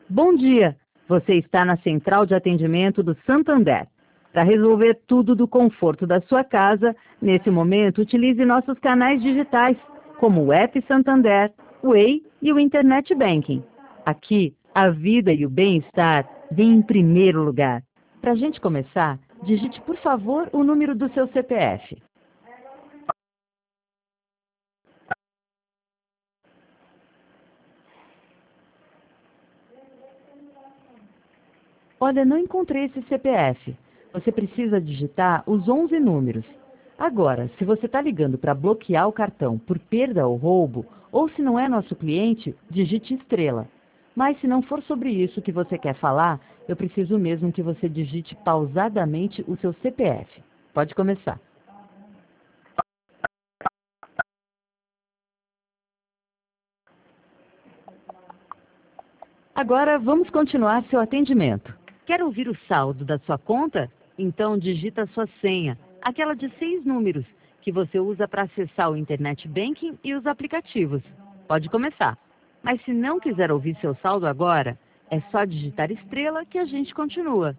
Bom dia! Você está na central de atendimento do Santander. Para resolver tudo do conforto da sua casa, nesse momento utilize nossos canais digitais, como o App Santander, o Way e o Internet Banking. Aqui, a vida e o bem-estar vêm em primeiro lugar. Para a gente começar, digite por favor o número do seu CPF. Olha, não encontrei esse CPF. Você precisa digitar os 11 números. Agora, se você está ligando para bloquear o cartão por perda ou roubo, ou se não é nosso cliente, digite estrela. Mas se não for sobre isso que você quer falar, eu preciso mesmo que você digite pausadamente o seu CPF. Pode começar. Agora vamos continuar seu atendimento. Quer ouvir o saldo da sua conta? Então digita a sua senha, aquela de 6 números, que você usa para acessar o Internet Banking e os aplicativos. Pode começar. Mas se não quiser ouvir seu saldo agora, é só digitar estrela que a gente continua.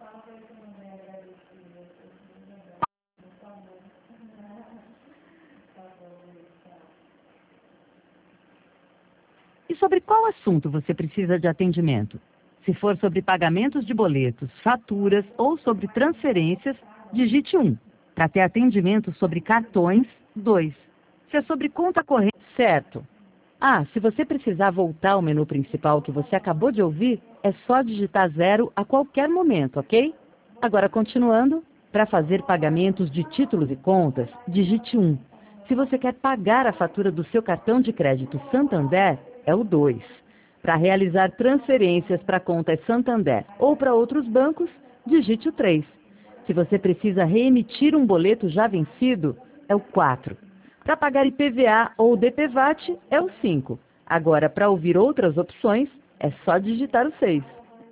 E sobre qual assunto você precisa de atendimento? Se for sobre pagamentos de boletos, faturas ou sobre transferências, digite 1. Para ter atendimento sobre cartões, 2. Se é sobre conta corrente, certo. Ah, se você precisar voltar ao menu principal que você acabou de ouvir, é só digitar 0 a qualquer momento, ok? Agora, continuando, para fazer pagamentos de títulos e contas, digite 1. Se você quer pagar a fatura do seu cartão de crédito Santander, é o 2. Para realizar transferências para contas Santander ou para outros bancos, digite o 3. Se você precisa reemitir um boleto já vencido, é o 4. Para pagar IPVA ou DPVAT, é o 5. Agora, para ouvir outras opções, é só digitar o 6.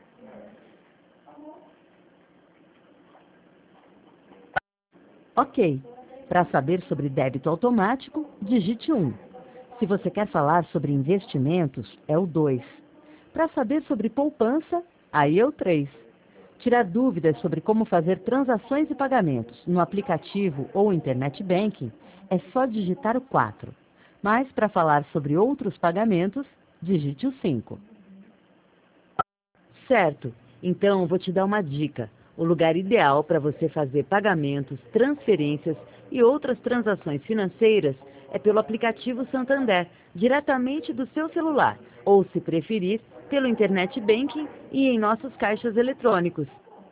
Ok. Para saber sobre débito automático, digite 1. Se você quer falar sobre investimentos, é o 2. Para saber sobre poupança, aí é o 3. Tirar dúvidas sobre como fazer transações e pagamentos no aplicativo ou Internet Banking, é só digitar o 4. Mas para falar sobre outros pagamentos, digite o 5. Certo. Então, vou te dar uma dica. O lugar ideal para você fazer pagamentos, transferências e outras transações financeiras é pelo aplicativo Santander, diretamente do seu celular, ou, se preferir, pelo Internet Banking e em nossos caixas eletrônicos.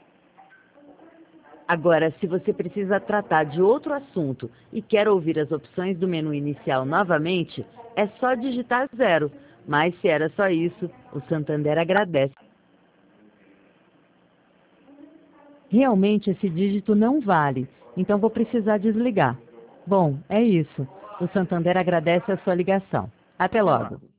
Agora, se você precisa tratar de outro assunto e quer ouvir as opções do menu inicial novamente, é só digitar 0. Mas se era só isso, o Santander agradece. Realmente esse dígito não vale, então vou precisar desligar. Bom, é isso. O Santander agradece a sua ligação. Até logo.